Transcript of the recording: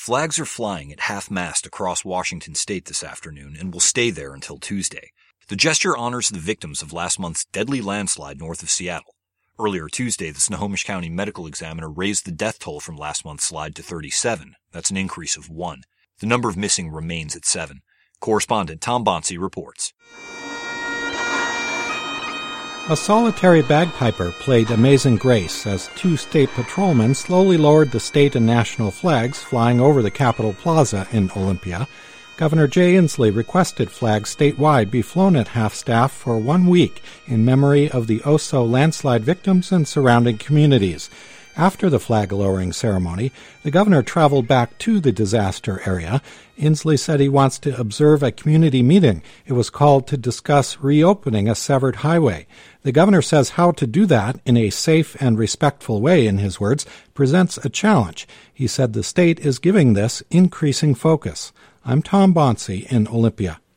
Flags are flying at half-mast across Washington state this afternoon and will stay there until Tuesday. The gesture honors the victims of last month's deadly landslide north of Seattle. Earlier Tuesday, the Snohomish County Medical Examiner raised the death toll from last month's slide to 37. That's an increase of 1. The number of missing remains at 7. Correspondent Tom Bonsi reports. A solitary bagpiper played Amazing Grace as 2 state patrolmen slowly lowered the state and national flags flying over the Capitol Plaza in Olympia. Governor Jay Inslee requested flags statewide be flown at half-staff for 1 week in memory of the Oso landslide victims and surrounding communities. After the flag-lowering ceremony, the governor traveled back to the disaster area. Inslee said he wants to observe a community meeting. It was called to discuss reopening a severed highway. The governor says how to do that in a safe and respectful way, in his words, presents a challenge. He said the state is giving this increasing focus. I'm Tom Bonsi in Olympia.